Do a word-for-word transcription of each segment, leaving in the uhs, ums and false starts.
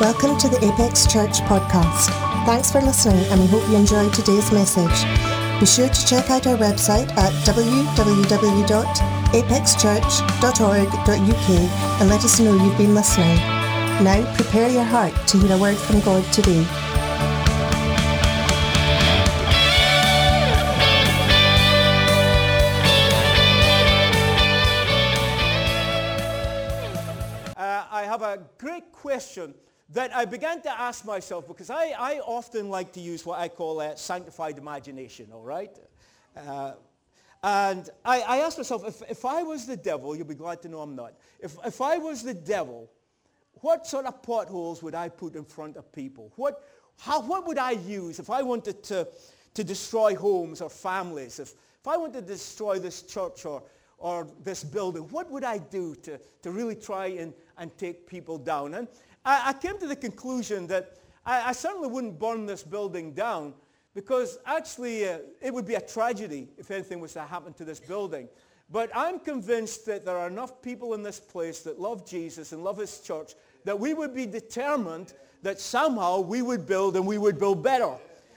Welcome to the Apex Church podcast. Thanks for listening, and we hope you enjoyed today's message. Be sure to check out our website at w w w dot apex church dot org dot u k and let us know you've been listening. Now prepare your heart to hear a word from God today. I have a great question that I began to ask myself, because I, I often like to use what I call a sanctified imagination, all right? Uh, and I, I asked myself, if, if I was the devil, you'll be glad to know I'm not. If, if I was the devil, what sort of potholes would I put in front of people? What, how, what would I use if I wanted to, to destroy homes or families? If, if I wanted to destroy this church or, or this building, what would I do to, to really try and, and take people down? And I, I came to the conclusion that I, I certainly wouldn't burn this building down, because actually uh, it would be a tragedy if anything was to happen to this building. But I'm convinced that there are enough people in this place that love Jesus and love his church that we would be determined that somehow we would build and we would build better.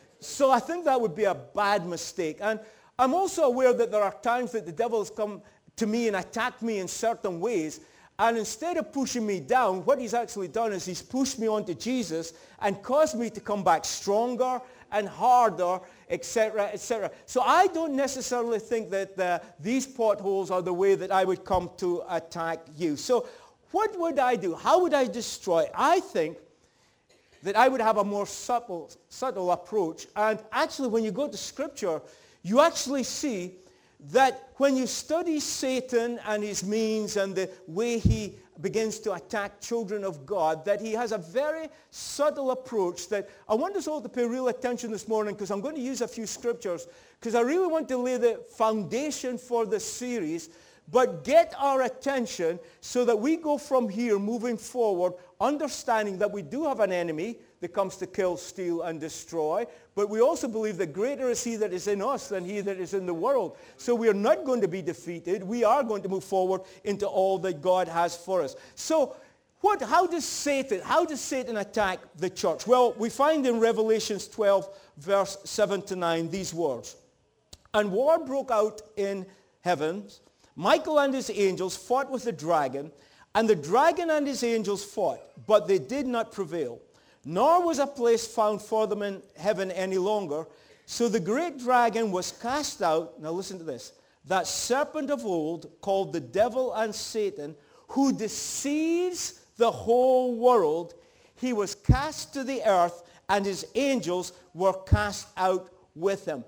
So I think that would be a bad mistake. And I'm also aware that there are times that the devil has come to me and attacked me in certain ways. And instead of pushing me down, what he's actually done is he's pushed me onto Jesus and caused me to come back stronger and harder, et cetera, et cetera. So I don't necessarily think that uh, these potholes are the way that I would come to attack you. So what would I do? How would I destroy? I think that I would have a more subtle, subtle approach. And actually, when you go to Scripture, you actually see that when you study Satan and his means and the way he begins to attack children of God, that he has a very subtle approach that I want us all to pay real attention this morning, because I'm going to use a few scriptures, because I really want to lay the foundation for this series, but get our attention so that we go from here moving forward, understanding that we do have an enemy that comes to kill, steal, and destroy. But we also believe that greater is he that is in us than he that is in the world. So we are not going to be defeated. We are going to move forward into all that God has for us. So what, how does Satan, how does Satan attack the church? Well, we find in Revelation twelve, verse seven to nine, these words. And war broke out in heaven. Michael and his angels fought with the dragon, and the dragon and his angels fought, but they did not prevail. Nor was a place found for them in heaven any longer. So the great dragon was cast out. Now listen to this. That serpent of old, called the devil and Satan, who deceives the whole world, he was cast to the earth, and his angels were cast out with him.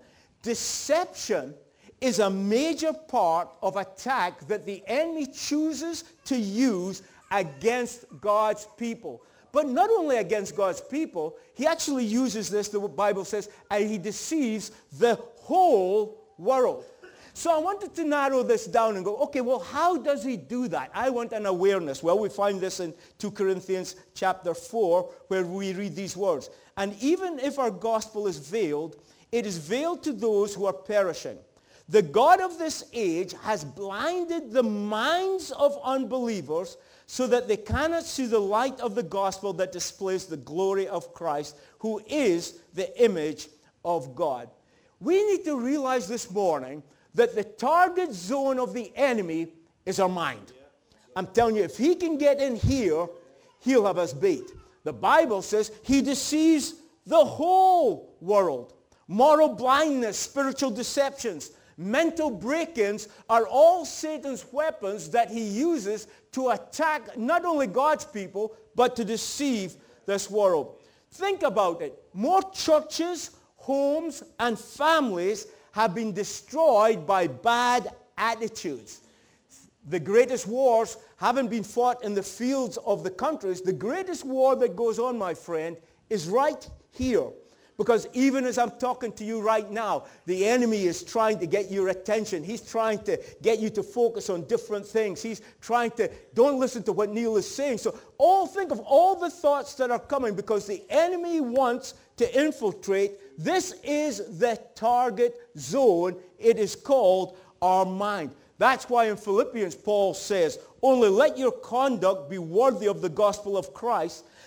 Deception is a major part of attack that the enemy chooses to use against God's people. But not only against God's people, he actually uses this, the Bible says, and he deceives the whole world. So I wanted to narrow this down and go, okay, well, how does he do that? I want an awareness. Well, we find this in Second Corinthians chapter four, where we read these words. And even if our gospel is veiled, it is veiled to those who are perishing. The God of this age has blinded the minds of unbelievers so that they cannot see the light of the gospel that displays the glory of Christ, who is the image of God. We need to realize this morning that the target zone of the enemy is our mind. I'm telling you, if he can get in here, he'll have us beat. The Bible says he deceives the whole world. Moral blindness, spiritual deceptions, mental break-ins are all Satan's weapons that he uses to attack not only God's people, but to deceive this world. Think about it. More churches, homes, and families have been destroyed by bad attitudes. The greatest wars haven't been fought in the fields of the countries. The greatest war that goes on, my friend, is right here. Because even as I'm talking to you right now, the enemy is trying to get your attention. He's trying to get you to focus on different things. He's trying to, don't listen to what Neil is saying. So all think of all the thoughts that are coming, because the enemy wants to infiltrate. This is the target zone. It is called our mind. That's why in Philippians, Paul says, only let your conduct be worthy of the gospel of Christ,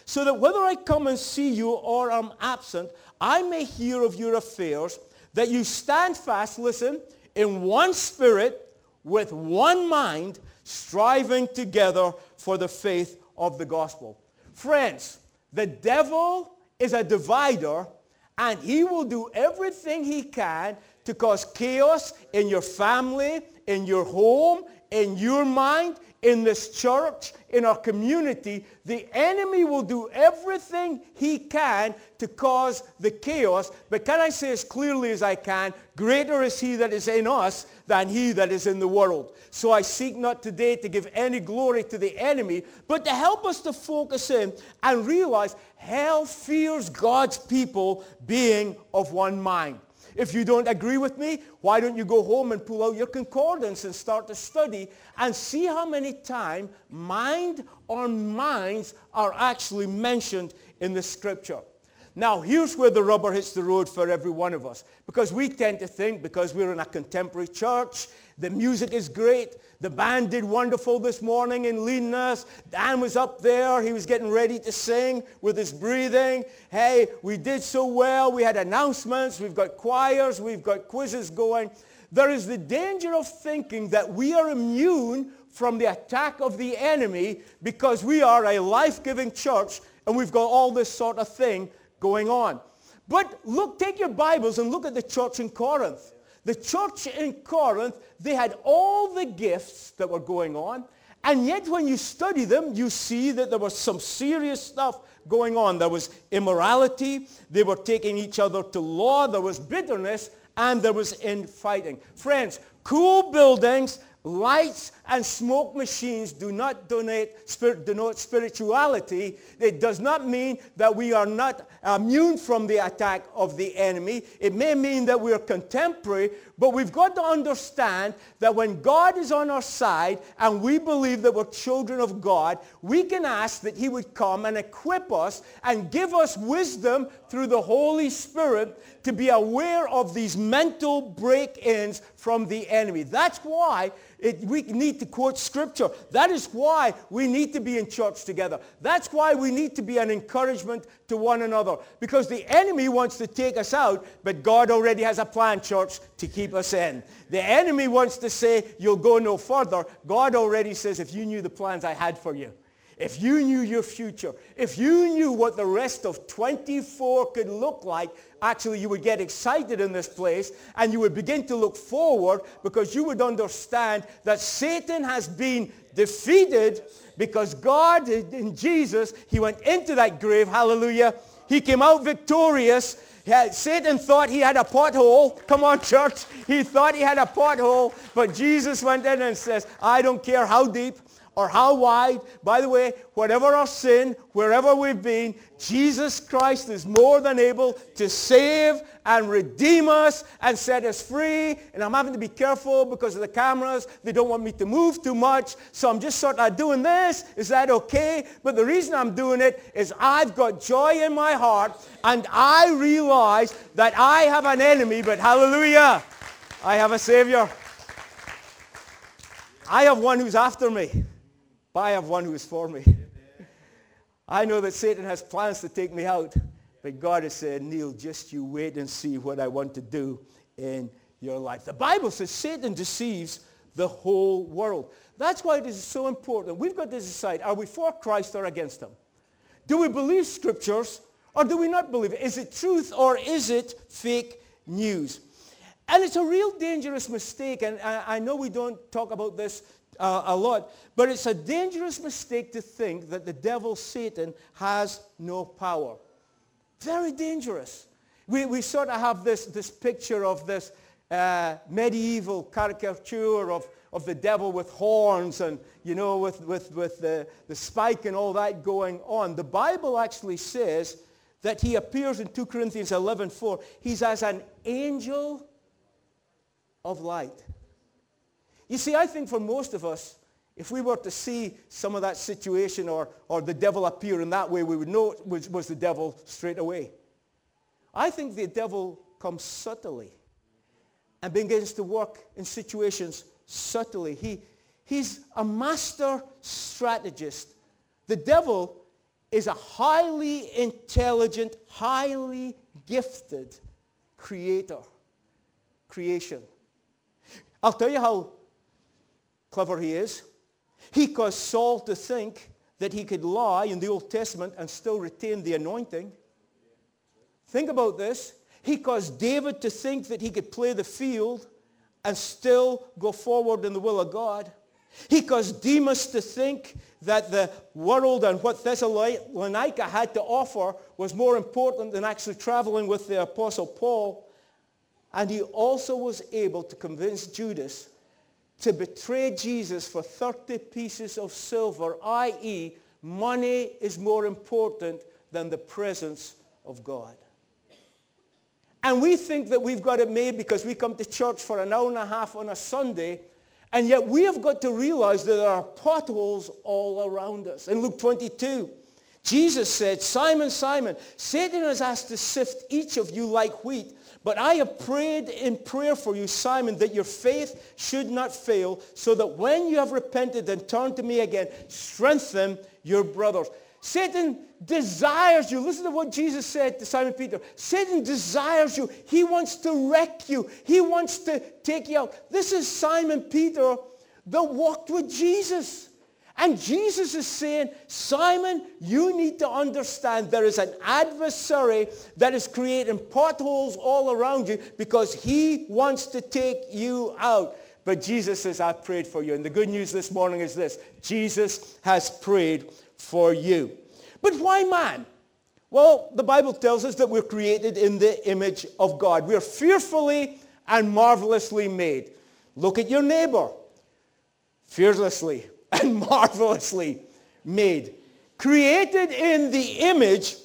so that whether I come and see you or am absent, I may hear of your affairs, that you stand fast, listen, in one spirit, with one mind, striving together for the faith of the gospel. Friends, the devil is a divider, and he will do everything he can to cause chaos in your family, in your home, in your mind, in this church, in our community. The enemy will do everything he can to cause the chaos. But can I say as clearly as I can, greater is he that is in us than he that is in the world. So I seek not today to give any glory to the enemy, but to help us to focus in and realize hell fears God's people being of one mind. If you don't agree with me, why don't you go home and pull out your concordance and start to study and see how many times mind or minds are actually mentioned in the scripture. Now, here's where the rubber hits the road for every one of us. Because we tend to think, because we're in a contemporary church, the music is great. The band did wonderful this morning in leading us. Dan was up there. He was getting ready to sing with his breathing. Hey, we did so well. We had announcements. We've got choirs. We've got quizzes going. There is the danger of thinking that we are immune from the attack of the enemy because we are a life-giving church and we've got all this sort of thing going on. But look, take your Bibles and look at the church in Corinth. The church in Corinth, they had all the gifts that were going on, and yet when you study them, you see that there was some serious stuff going on. There was immorality, they were taking each other to law, there was bitterness, and there was infighting. Friends, cool buildings, lights and smoke machines do not donate, spirit, denote spirituality. It does not mean that we are not immune from the attack of the enemy. It may mean that we are contemporary, but we've got to understand that when God is on our side and we believe that we're children of God, we can ask that he would come and equip us and give us wisdom through the Holy Spirit to be aware of these mental break-ins from the enemy. That's why it, we need to quote Scripture. That is why we need to be in church together. That's why we need to be an encouragement to one another. Because the enemy wants to take us out, but God already has a plan, church, to keep us in. The enemy wants to say, you'll go no further. God already says, if you knew the plans I had for you, if you knew your future, if you knew what the rest of twenty-four could look like, actually you would get excited in this place and you would begin to look forward because you would understand that Satan has been defeated because God, in Jesus, he went into that grave, hallelujah. He came out victorious. Satan thought he had a pothole. Come on, church. He thought he had a pothole, but Jesus went in and says, I don't care how deep or how wide. By the way, whatever our sin, wherever we've been, Jesus Christ is more than able to save and redeem us and set us free. And I'm having to be careful because of the cameras. They don't want me to move too much. So I'm just sort of doing this. Is that okay? But the reason I'm doing it is I've got joy in my heart and I realize that I have an enemy, but hallelujah, I have a Savior. I have one who's after me. But I have one who is for me. I know that Satan has plans to take me out, but God has said, Neil, just you wait and see what I want to do in your life. The Bible says Satan deceives the whole world. That's why it is so important. We've got to decide, are we for Christ or against him? Do we believe scriptures or do we not believe it? Is it truth or is it fake news? And it's a real dangerous mistake, and I know we don't talk about this Uh, a lot, but it's a dangerous mistake to think that the devil, Satan, has no power. Very dangerous. We, we sort of have this, this picture of this uh, medieval caricature of, of the devil with horns and, you know, with, with, with the, the spike and all that going on. The Bible actually says that he appears in two Corinthians eleven four. He's as an angel of light. You see, I think for most of us, if we were to see some of that situation or, or the devil appear in that way, we would know it was, was the devil straight away. I think the devil comes subtly and begins to work in situations subtly. He, he's a master strategist. The devil is a highly intelligent, highly gifted creator. Creation. I'll tell you how clever he is. He caused Saul to think that he could lie in the Old Testament and still retain the anointing. Think about this. He caused David to think that he could play the field and still go forward in the will of God. He caused Demas to think that the world and what Thessalonica had to offer was more important than actually traveling with the Apostle Paul. And he also was able to convince Judas to betray Jesus for thirty pieces of silver, that is, money is more important than the presence of God. And we think that we've got it made because we come to church for an hour and a half on a Sunday, and yet we have got to realize that there are potholes all around us. In Luke twenty-two, Jesus said, Simon, Simon, Satan has asked to sift each of you like wheat, but I have prayed in prayer for you, Simon, that your faith should not fail, so that when you have repented and turned to me again, strengthen your brothers. Satan desires you. Listen to what Jesus said to Simon Peter. Satan desires you. He wants to wreck you. He wants to take you out. This is Simon Peter that walked with Jesus. And Jesus is saying, Simon, you need to understand there is an adversary that is creating potholes all around you because he wants to take you out. But Jesus says, I prayed for you. And the good news this morning is this. Jesus has prayed for you. But why man? Well, the Bible tells us that we're created in the image of God. We're fearfully and marvelously made. Look at your neighbor. Fearlessly and marvelously made. Created in the image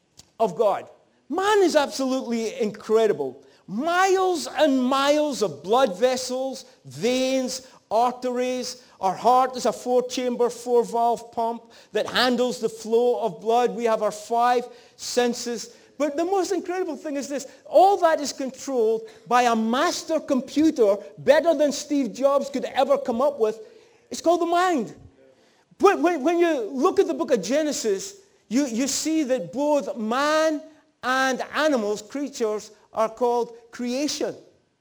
of God. Man is absolutely incredible. Miles and miles of blood vessels, veins, arteries. Our heart is a four-chamber, four-valve pump that handles the flow of blood. We have our five senses. But the most incredible thing is this. All that is controlled by a master computer better than Steve Jobs could ever come up with. It's called the mind. But when, when you look at the book of Genesis, you, you see that both man and animals, creatures, are called creation.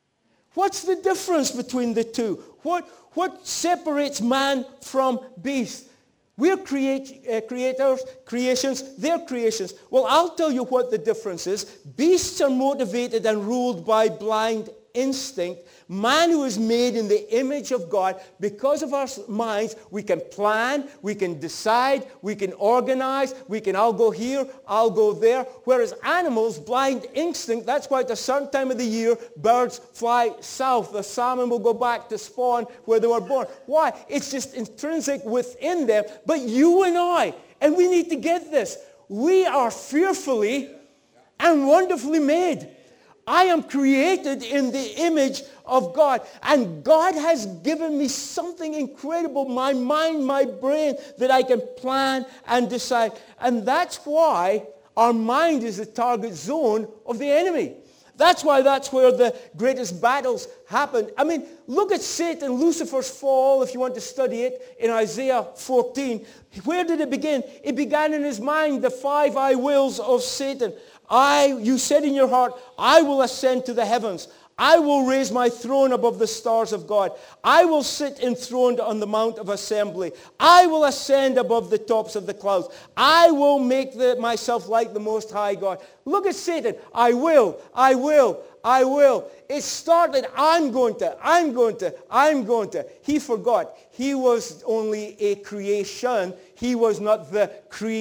What's the difference between the two? What, what separates man from beast? We're create, uh, creators, creations, they're creations. Well, I'll tell you what the difference is. Beasts are motivated and ruled by blind instinct. Man who is made in the image of God, because of our minds, we can plan, we can decide, we can organize, we can, I'll go here, I'll go there. Whereas animals, blind instinct, that's why at a certain time of the year, birds fly south. The salmon will go back to spawn where they were born. Why? It's just intrinsic within them. But you and I, and we need to get this, we are fearfully and wonderfully made. I am created in the image of God. And God has given me something incredible, my mind, my brain, that I can plan and decide. And that's why our mind is the target zone of the enemy. That's why that's where the greatest battles happen. I mean, look at Satan, Lucifer's fall, if you want to study it, in Isaiah fourteen. Where did it begin? It began in his mind, the five I wills of Satan. I, you said in your heart, I will ascend to the heavens. I will raise my throne above the stars of God. I will sit enthroned on the mount of assembly. I will ascend above the tops of the clouds. I will make the, myself like the Most High God. Look at Satan. I will, I will, I will. It started, I'm going to, I'm going to, I'm going to. He forgot. He was only a creation. He was not the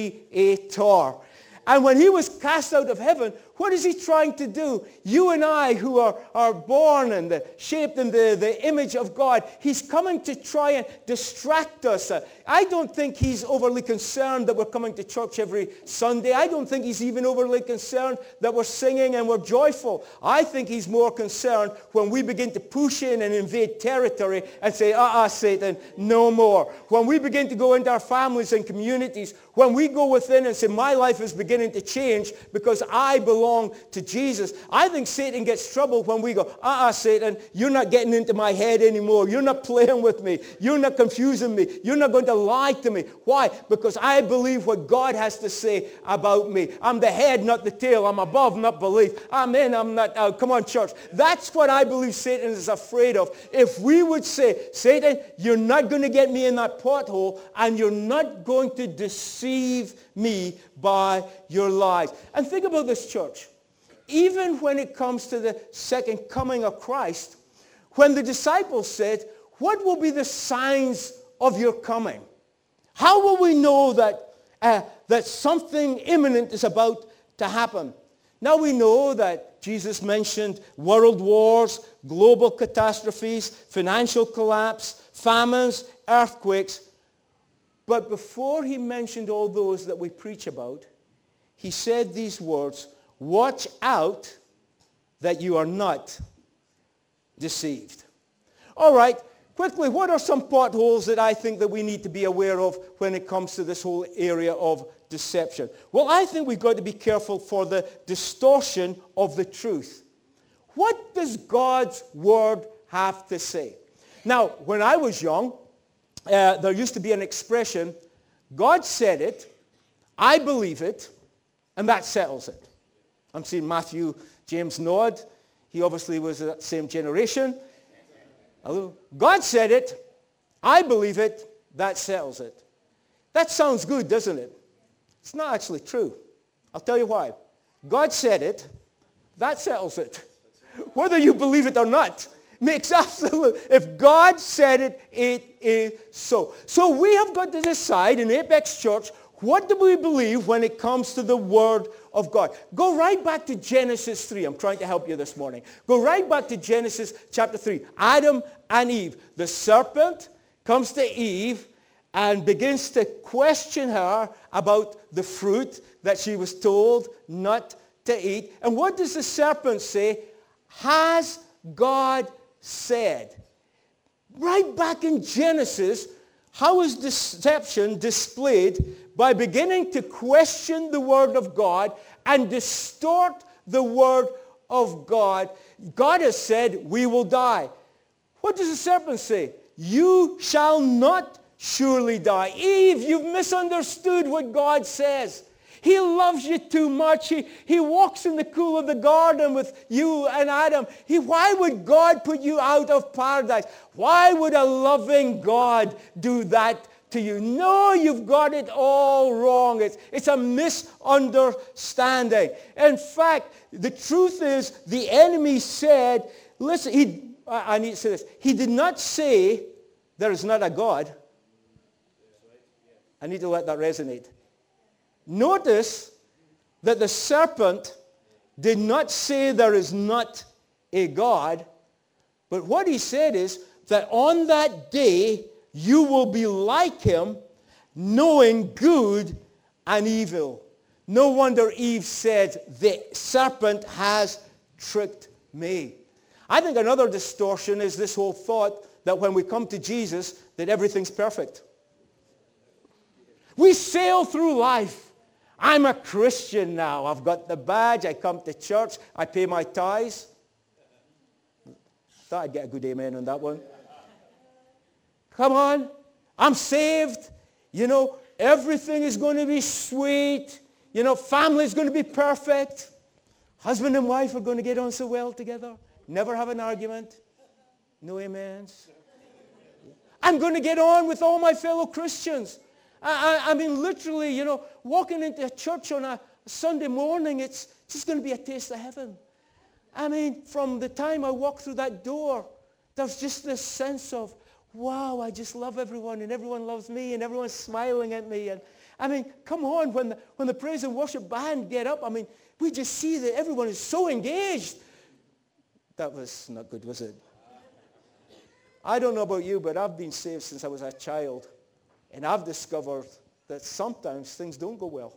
creator. And when he was cast out of heaven, what is he trying to do? You and I who are, are born and the, shaped in the, the image of God, he's coming to try and distract us. Uh, I don't think he's overly concerned that we're coming to church every Sunday. I don't think he's even overly concerned that we're singing and we're joyful. I think he's more concerned when we begin to push in and invade territory and say, uh-uh, Satan, no more. When we begin to go into our families and communities, when we go within and say, my life is beginning to change because I belong belong to Jesus. I think Satan gets trouble when we go, uh-uh, Satan, you're not getting into my head anymore. You're not playing with me. You're not confusing me. You're not going to lie to me. Why? Because I believe what God has to say about me. I'm the head, not the tail. I'm above, not beneath. I'm in, I'm not out. Come on, church. That's what I believe Satan is afraid of. If we would say, Satan, you're not going to get me in that pothole, and you're not going to deceive me by your lies. And think about this, church. Even when it comes to the second coming of Christ, when the disciples said, what will be the signs of your coming? How will we know that, uh, that something imminent is about to happen? Now we know that Jesus mentioned world wars, global catastrophes, financial collapse, famines, earthquakes. But before he mentioned all those that we preach about, he said these words, watch out that you are not deceived. All right, quickly, what are some potholes that I think that we need to be aware of when it comes to this whole area of deception? Well, I think we've got to be careful for the distortion of the truth. What does God's word have to say? Now, when I was young, uh, there used to be an expression, God said it, I believe it, and that settles it. I'm seeing Matthew James nod. He obviously was that same generation. Hello? God said it, I believe it, that settles it. That sounds good, doesn't it? It's not actually true. I'll tell you why. God said it, that settles it. Whether you believe it or not makes absolute. If God said it, it is so. So we have got to decide in Apex Church, what do we believe when it comes to the Word of God? Go right back to Genesis three. I'm trying to help you this morning. Go right back to Genesis chapter three. Adam and Eve. The serpent comes to Eve and begins to question her about the fruit that she was told not to eat. And what does the serpent say? Has God said? Right back in Genesis, how is deception displayed? By beginning to question the Word of God and distort the Word of God. God has said, we will die. What does the serpent say? You shall not surely die. Eve, you've misunderstood what God says. He loves you too much. He, he walks in the cool of the garden with you and Adam. He, why would God put you out of paradise? Why would a loving God do that to you? No, you've got it all wrong. It's, it's a misunderstanding. In fact, the truth is the enemy said, listen, he, I, I need to say this. He did not say there is not a God. I need to let that resonate. Notice that the serpent did not say there is not a God, but what he said is that on that day you will be like him, knowing good and evil. No wonder Eve said, the serpent has tricked me. I think another distortion is this whole thought that when we come to Jesus, that everything's perfect. We sail through life. I'm a Christian now. I've got the badge. I come to church. I pay my tithes. Thought I'd get a good amen on that one. Come on. I'm saved. You know, everything is going to be sweet. You know, family is going to be perfect. Husband and wife are going to get on so well together. Never have an argument. No amens. I'm going to get on with all my fellow Christians. I, I, I mean, literally, you know, walking into a church on a Sunday morning, it's just going to be a taste of heaven. I mean, from the time I walk through that door, there's just this sense of, wow, I just love everyone, and everyone loves me, and everyone's smiling at me. And I mean, come on, when the, when the praise and worship band get up, I mean, we just see that everyone is so engaged. That was not good, was it? I don't know about you, but I've been saved since I was a child. And I've discovered that sometimes things don't go well.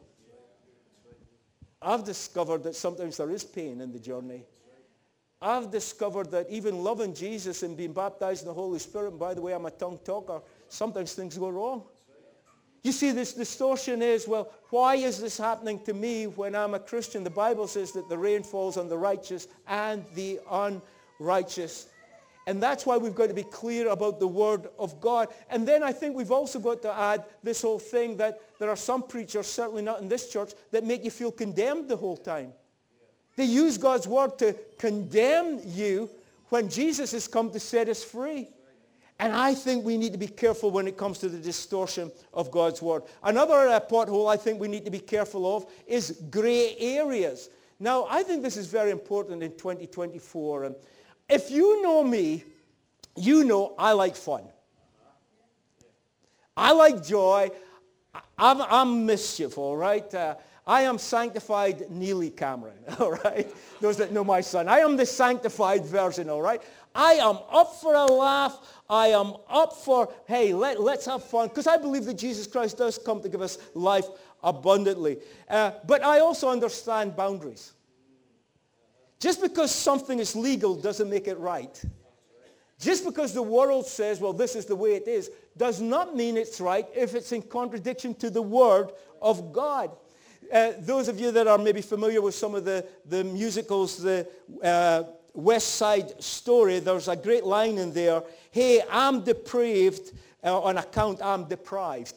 I've discovered that sometimes there is pain in the journey. I've discovered that even loving Jesus and being baptized in the Holy Spirit, and by the way, I'm a tongue talker, sometimes things go wrong. You see, this distortion is, well, why is this happening to me when I'm a Christian? The Bible says that the rain falls on the righteous and the unrighteous. And that's why we've got to be clear about the Word of God. And then I think we've also got to add this whole thing that there are some preachers, certainly not in this church, that make you feel condemned the whole time. They use God's Word to condemn you when Jesus has come to set us free. And I think we need to be careful when it comes to the distortion of God's Word. Another uh, pothole I think we need to be careful of is gray areas. Now, I think this is very important in twenty twenty-four. And if you know me, you know I like fun. I like joy. I'm, I'm mischief, all right? Uh, I am sanctified Neely Cameron, all right? Those that know my son. I am the sanctified version, all right? I am up for a laugh. I am up for, hey, let, let's have fun. Because I believe that Jesus Christ does come to give us life abundantly. Uh, but I also understand boundaries. Just because something is legal doesn't make it right. Just because the world says, well, this is the way it is, does not mean it's right if it's in contradiction to the Word of God. Uh, those of you that are maybe familiar with some of the, the musicals, the uh, West Side Story, there's a great line in there, hey, I'm depraved uh, on account I'm deprived.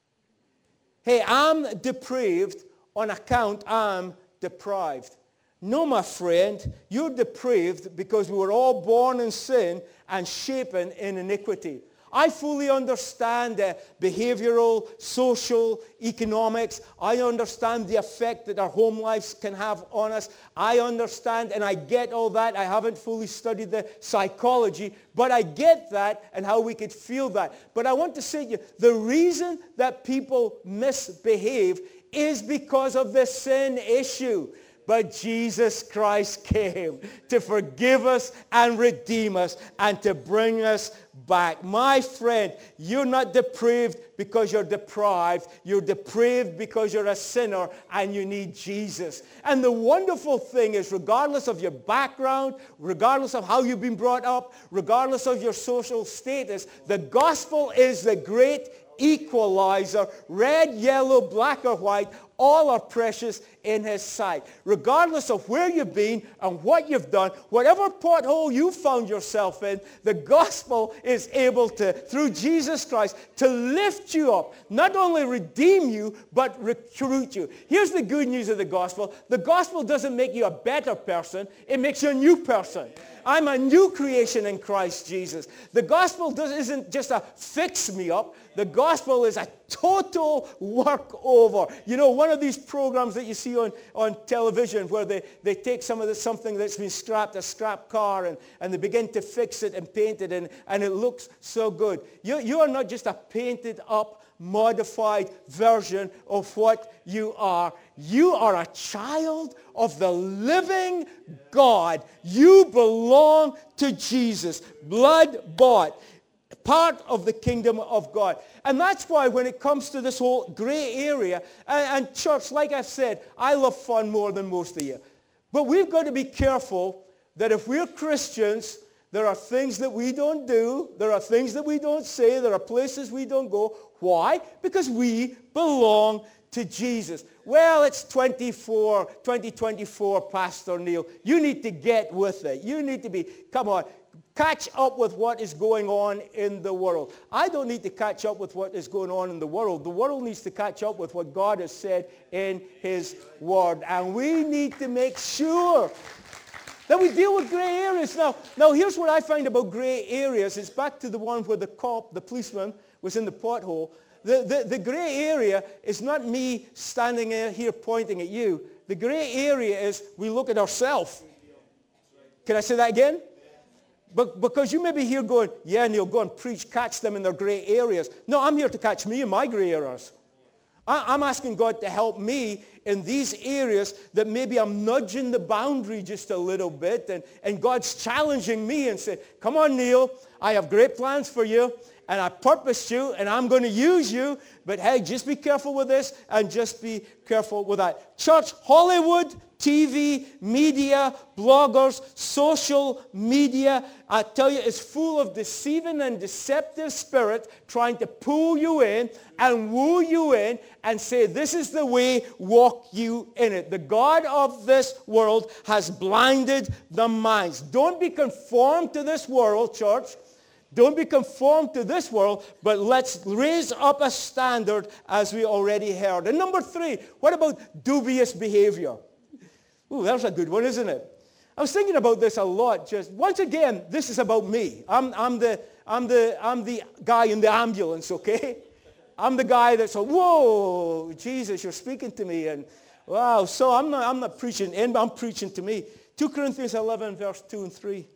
Hey, I'm depraved on account I'm deprived. No, my friend, you're depraved because we were all born in sin and shapen in iniquity. I fully understand uh, behavioral, social, economics. I understand the effect that our home lives can have on us. I understand and I get all that. I haven't fully studied the psychology, but I get that and how we could feel that. But I want to say to you, the reason that people misbehave is because of the sin issue. But Jesus Christ came to forgive us and redeem us and to bring us back. My friend, you're not depraved because you're deprived. You're depraved because you're a sinner and you need Jesus. And the wonderful thing is, regardless of your background, regardless of how you've been brought up, regardless of your social status, the gospel is the great equalizer. Red, yellow, black or white, all are precious in his sight. Regardless of where you've been and what you've done, whatever pothole you found yourself in, the gospel is able to, through Jesus Christ, to lift you up, not only redeem you, but recruit you. Here's the good news of the gospel. The gospel doesn't make you a better person. It makes you a new person. I'm a new creation in Christ Jesus. The gospel does, isn't just a fix me up. The gospel is a total work over. You know, one of these programs that you see on, on television where they, they take some of the, something that's been scrapped, a scrap car, and, and they begin to fix it and paint it, and, and it looks so good. You, you are not just a painted up, modified version of what you are. You are a child of the living God. You belong to Jesus, blood bought, part of the kingdom of God. And that's why when it comes to this whole gray area, and, and church, like I've said, I love fun more than most of you. But we've got to be careful that if we're Christians, there are things that we don't do. There are things that we don't say. There are places we don't go. Why? Because we belong to Jesus. Well, it's twenty-four, twenty twenty-four, Pastor Neil. You need to get with it. You need to be, come on, catch up with what is going on in the world. I don't need to catch up with what is going on in the world. The world needs to catch up with what God has said in his word. And we need to make sure that we deal with gray areas. Now, now here's what I find about gray areas. It's back to the one where the cop, the policeman, was in the pothole. The, the, the gray area is not me standing here pointing at you. The gray area is we look at ourselves. Can I say that again? But because you may be here going, yeah, Neil, go and preach, catch them in their gray areas. No, I'm here to catch me in my gray areas. I, I'm asking God to help me in these areas that maybe I'm nudging the boundary just a little bit, and, and God's challenging me and saying, come on, Neil, I have great plans for you, and I purposed you, and I'm going to use you, but hey, just be careful with this, and just be careful with that. Church, Hollywood, T V, media, bloggers, social media, I tell you, it's full of deceiving and deceptive spirits trying to pull you in and woo you in and say, this is the way, walk you in it. The God of this world has blinded the minds. Don't be conformed to this world, church. Don't be conformed to this world, but let's raise up a standard as we already heard. And number three, what about dubious behavior? Ooh, that's a good one, isn't it? I was thinking about this a lot. Just once again, this is about me. I'm, I'm the I'm the I'm the guy in the ambulance, okay? I'm the guy that's like, whoa, Jesus, you're speaking to me, and wow. So I'm not I'm not preaching in, but I'm preaching to me. Second Corinthians eleven, verse two and three.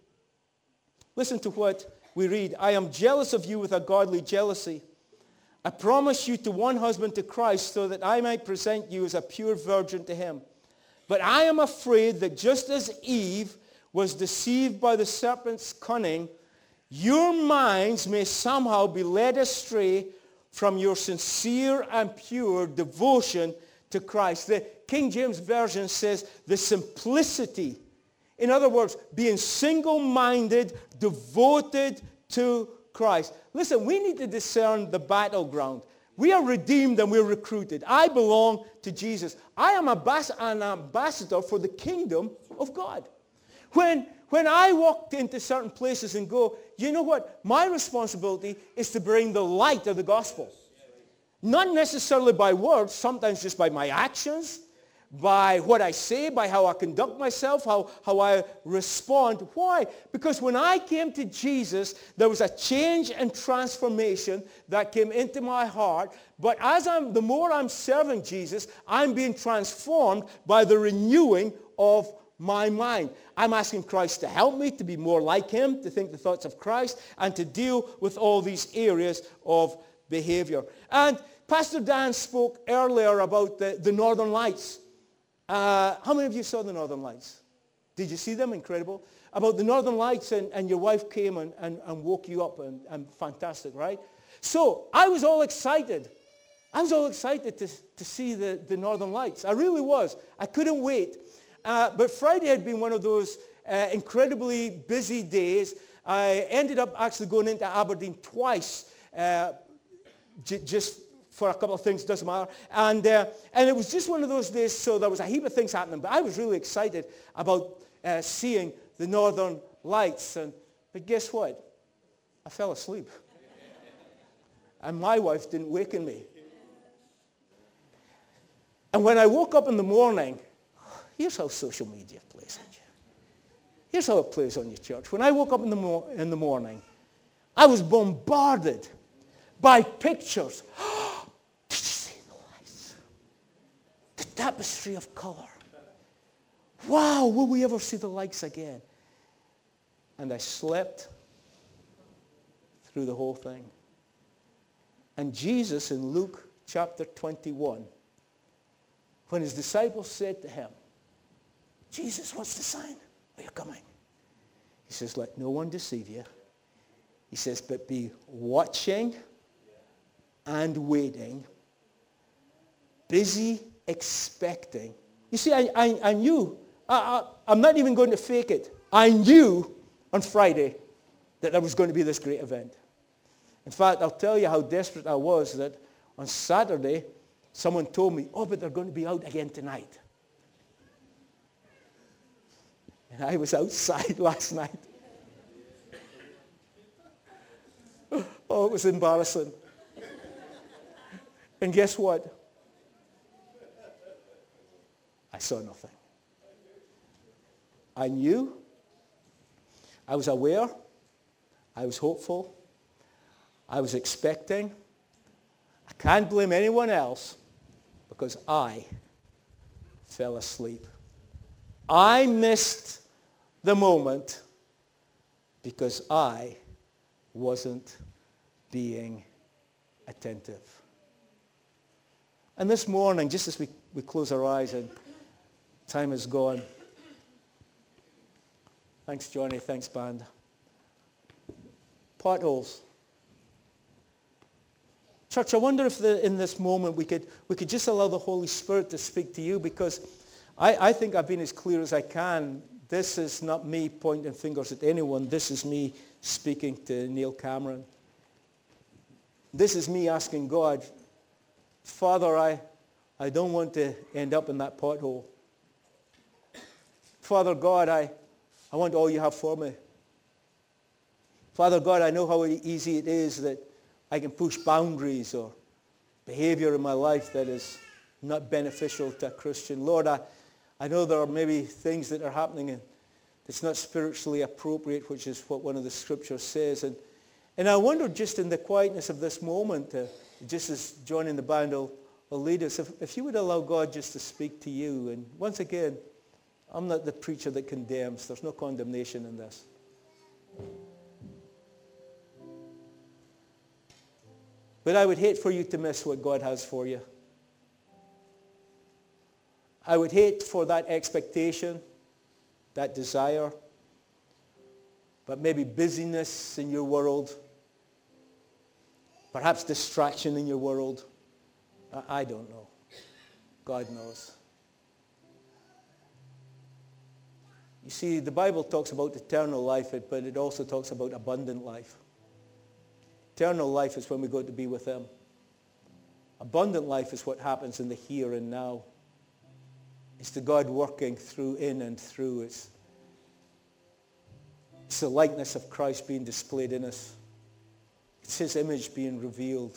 Listen to what we read. I am jealous of you with a godly jealousy. I promise you to one husband, to Christ, so that I might present you as a pure virgin to him. But I am afraid that just as Eve was deceived by the serpent's cunning, your minds may somehow be led astray from your sincere and pure devotion to Christ. The King James Version says the simplicity. In other words, being single-minded, devoted to Christ. Listen, we need to discern the battleground. We are redeemed and we're recruited. I belong to Jesus. I am an ambassador for the kingdom of God. When, when I walk into certain places and go, you know what? My responsibility is to bring the light of the gospel. Not necessarily by words, sometimes just by my actions, by what I say, by how I conduct myself, how, how I respond. Why? Because when I came to Jesus, there was a change and transformation that came into my heart. But as I'm, the more I'm serving Jesus, I'm being transformed by the renewing of my mind. I'm asking Christ to help me to be more like him, to think the thoughts of Christ, and to deal with all these areas of behavior. And Pastor Dan spoke earlier about the, the Northern Lights. Uh, how many of you saw the Northern Lights? Did you see them? Incredible. About the Northern Lights, and, and your wife came and, and, and woke you up, and, and fantastic, right? So I was all excited. I was all excited to, to see the, the Northern Lights. I really was. I couldn't wait. Uh, but Friday had been one of those uh, incredibly busy days. I ended up actually going into Aberdeen twice, uh, j- just for a couple of things, doesn't matter. And, uh, and it was just one of those days, so there was a heap of things happening. But I was really excited about uh, seeing the Northern Lights. And, but guess what? I fell asleep. And my wife didn't waken me. And when I woke up in the morning, here's how social media plays on you. Here's how it plays on your church. When I woke up in the, mo- in the morning, I was bombarded by pictures. Did you see the lights? The tapestry of color. Wow, will we ever see the lights again? And I slept through the whole thing. And Jesus in Luke chapter twenty-one, when his disciples said to him, Jesus, what's the sign? Are you coming? He says, let no one deceive you. He says, but be watching and waiting, busy expecting. You see, I, I, I knew, I, I, I'm not even going to fake it. I knew on Friday that there was going to be this great event. In fact, I'll tell you how desperate I was that on Saturday, someone told me, oh, but they're going to be out again tonight. And I was outside last night. Oh, it was embarrassing. And guess what? I saw nothing. I knew. I was aware. I was hopeful. I was expecting. I can't blame anyone else because I fell asleep. I missed the moment because I wasn't being attentive. And this morning, just as we, we close our eyes and time is gone. Thanks, Johnny. Thanks, band. Potholes. Church, I wonder if the, in this moment we could we could just allow the Holy Spirit to speak to you, because I, I think I've been as clear as I can. This is not me pointing fingers at anyone. This is me speaking to Neil Cameron. This is me asking God, Father, I, I don't want to end up in that pothole. Father God, I, I want all you have for me. Father God, I know how easy it is that I can push boundaries or behavior in my life that is not beneficial to a Christian. Lord, I, I know there are maybe things that are happening and it's not spiritually appropriate, which is what one of the scriptures says. And, and I wonder just in the quietness of this moment, uh, just as John and the band will, will lead us, if, if you would allow God just to speak to you. And once again, I'm not the preacher that condemns. There's no condemnation in this. But I would hate for you to miss what God has for you. I would hate for that expectation, that desire, but maybe busyness in your world, perhaps distraction in your world. I don't know. God knows. You see, the Bible talks about eternal life, but it also talks about abundant life. Eternal life is when we go to be with him. Abundant life is what happens in the here and now. It's the God working through, in and through. It's, it's the likeness of Christ being displayed in us. It's his image being revealed.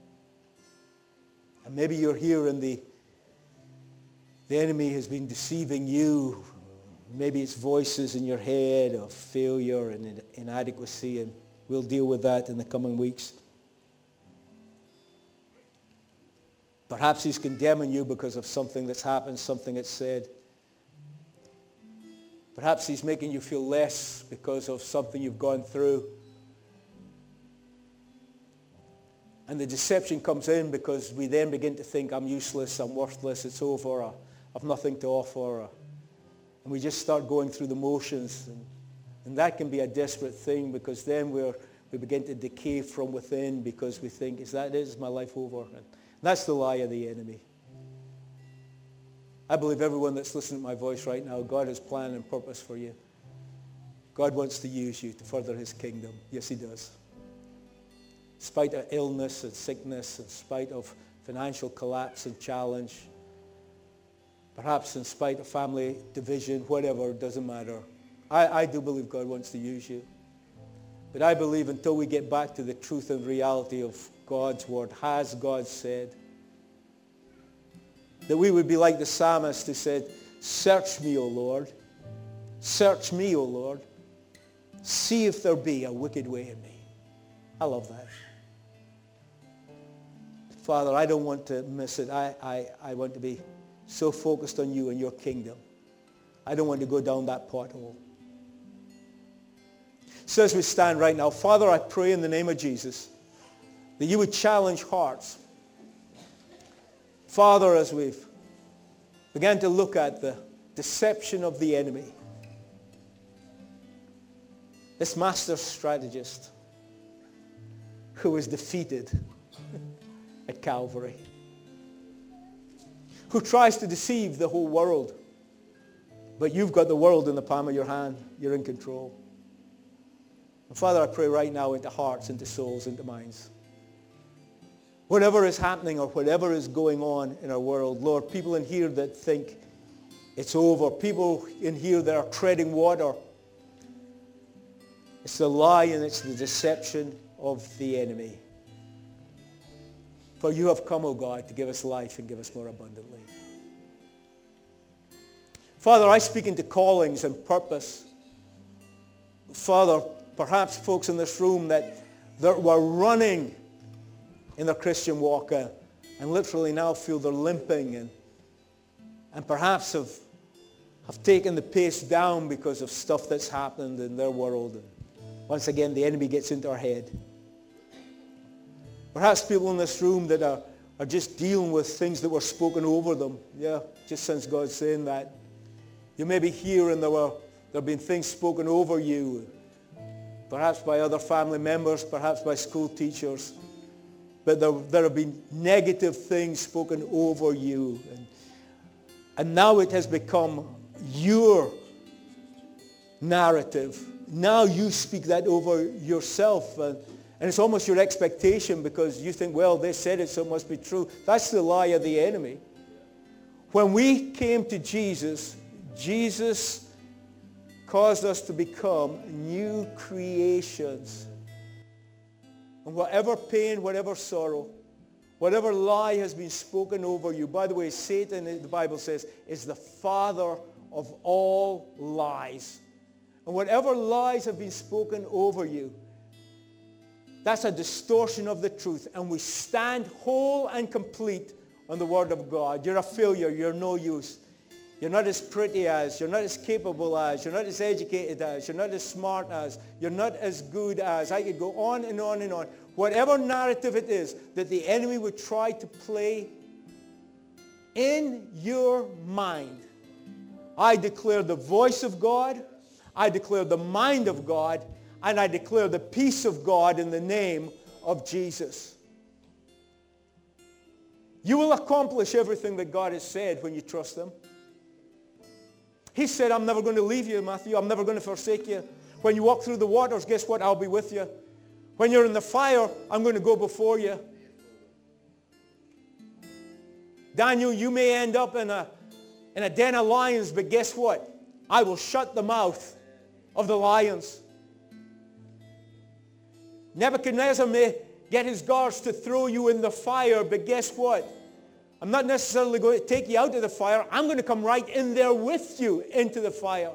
And maybe you're here and the, the enemy has been deceiving you. Maybe it's voices in your head of failure and inadequacy, and we'll deal with that in the coming weeks. Perhaps he's condemning you because of something that's happened, something that's said. Perhaps he's making you feel less because of something you've gone through. And the deception comes in because we then begin to think, I'm useless, I'm worthless, it's over, I've nothing to offer. And we just start going through the motions. And, and that can be a desperate thing, because then we're, we begin to decay from within because we think, is that it? Is my life over? And that's the lie of the enemy. I believe everyone that's listening to my voice right now, God has plan and purpose for you. God wants to use you to further his kingdom. Yes, he does. In spite of illness and sickness, in spite of financial collapse and challenge, perhaps in spite of family division, whatever, it doesn't matter. I, I do believe God wants to use you. But I believe until we get back to the truth and reality of God's word, has God said, that we would be like the psalmist who said, search me, O Lord. Search me, O Lord. See if there be a wicked way in me. I love that. Father, I don't want to miss it. I, I, I want to be so focused on you and your kingdom. I don't want to go down that pothole. So as we stand right now, Father, I pray in the name of Jesus that you would challenge hearts. Father, as we've began to look at the deception of the enemy, this master strategist who was defeated at Calvary, who tries to deceive the whole world, but you've got the world in the palm of your hand. You're in control. And Father, I pray right now into hearts, into souls, into minds. Whatever is happening or whatever is going on in our world, Lord, people in here that think it's over, people in here that are treading water, it's the lie and it's the deception of the enemy. For you have come, O God, to give us life and give us more abundantly. Father, I speak into callings and purpose. Father, perhaps folks in this room that, that were running in their Christian walk uh, and literally now feel they're limping and, and perhaps have, have taken the pace down because of stuff that's happened in their world. And once again, the enemy gets into our head. Perhaps people in this room that are are just dealing with things that were spoken over them. Yeah, just since God's saying that. You may be here and there were there have been things spoken over you, perhaps by other family members, perhaps by school teachers. But there, there have been negative things spoken over you. And, and now it has become your narrative. Now you speak that over yourself. And, and it's almost your expectation because you think, well, they said it, so it must be true. That's the lie of the enemy. When we came to Jesus, Jesus caused us to become new creations. And whatever pain, whatever sorrow, whatever lie has been spoken over you, by the way, Satan, the Bible says, is the father of all lies. And whatever lies have been spoken over you, that's a distortion of the truth. And we stand whole and complete on the Word of God. You're a failure. You're no use. You're not as pretty as, you're not as capable as, you're not as educated as, you're not as smart as, you're not as good as. I could go on and on and on. Whatever narrative it is that the enemy would try to play in your mind, I declare the voice of God, I declare the mind of God, and I declare the peace of God in the name of Jesus. You will accomplish everything that God has said when you trust Him. He said, I'm never going to leave you, Matthew. I'm never going to forsake you. When you walk through the waters, guess what? I'll be with you. When you're in the fire, I'm going to go before you. Daniel, you may end up in a, in a den of lions, but guess what? I will shut the mouth of the lions. Nebuchadnezzar may get his guards to throw you in the fire, but guess what? I'm not necessarily going to take you out of the fire. I'm going to come right in there with you into the fire.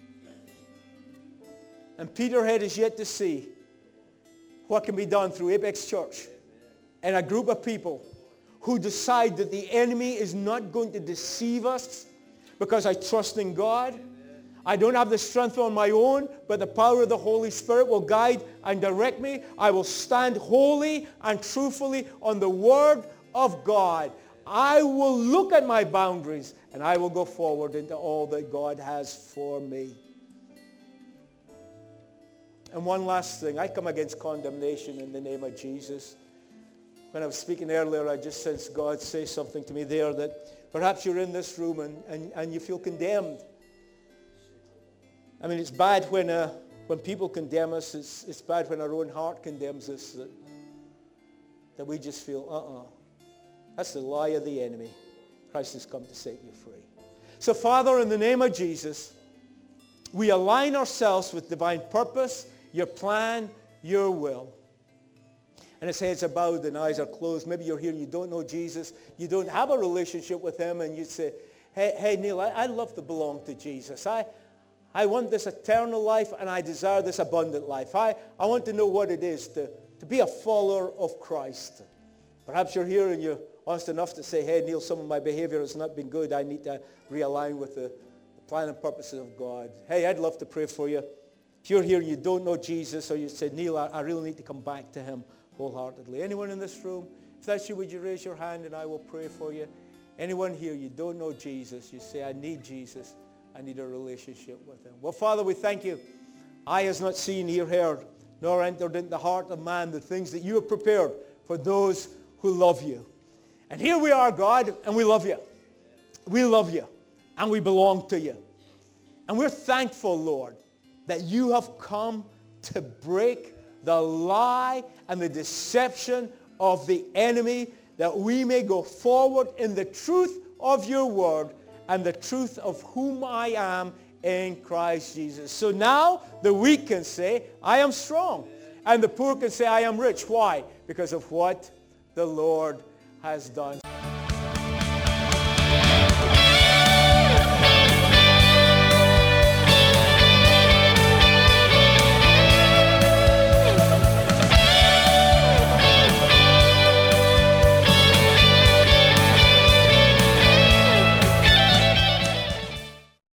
And Peterhead is yet to see what can be done through Apex Church and a group of people who decide that the enemy is not going to deceive us because I trust in God. I don't have the strength on my own, but the power of the Holy Spirit will guide and direct me. I will stand wholly and truthfully on the Word of God. I will look at my boundaries and I will go forward into all that God has for me. And one last thing, I come against condemnation in the name of Jesus. When I was speaking earlier, I just sensed God say something to me there that perhaps you're in this room and, and, and you feel condemned. I mean, it's bad when uh, when people condemn us. It's, it's bad when our own heart condemns us, that, that we just feel, uh-uh. That's the lie of the enemy. Christ has come to set you free. So, Father, in the name of Jesus, we align ourselves with divine purpose, your plan, your will. And his heads are bowed and eyes are closed. Maybe you're here and you don't know Jesus. You don't have a relationship with him, and you say, hey, hey Neil, I, I'd love to belong to Jesus. I, I want this eternal life, and I desire this abundant life. I, I want to know what it is to, to be a follower of Christ. Perhaps you're here and you're honest enough to say, hey, Neil, some of my behavior has not been good. I need to realign with the, the plan and purposes of God. Hey, I'd love to pray for you. If you're here and you don't know Jesus, or you say, Neil, I, I really need to come back to him wholeheartedly. Anyone in this room? If that's you, would you raise your hand and I will pray for you? Anyone here, you don't know Jesus, you say, I need Jesus. I need a relationship with him. Well, Father, we thank you. Eye has not seen, ear heard, nor entered into the heart of man the things that you have prepared for those who love you. And here we are, God, and we love you. We love you, and we belong to you. And we're thankful, Lord, that you have come to break the lie and the deception of the enemy, that we may go forward in the truth of your word and the truth of whom I am in Christ Jesus. So now the weak can say, I am strong. And the poor can say, I am rich. Why? Because of what the Lord has done.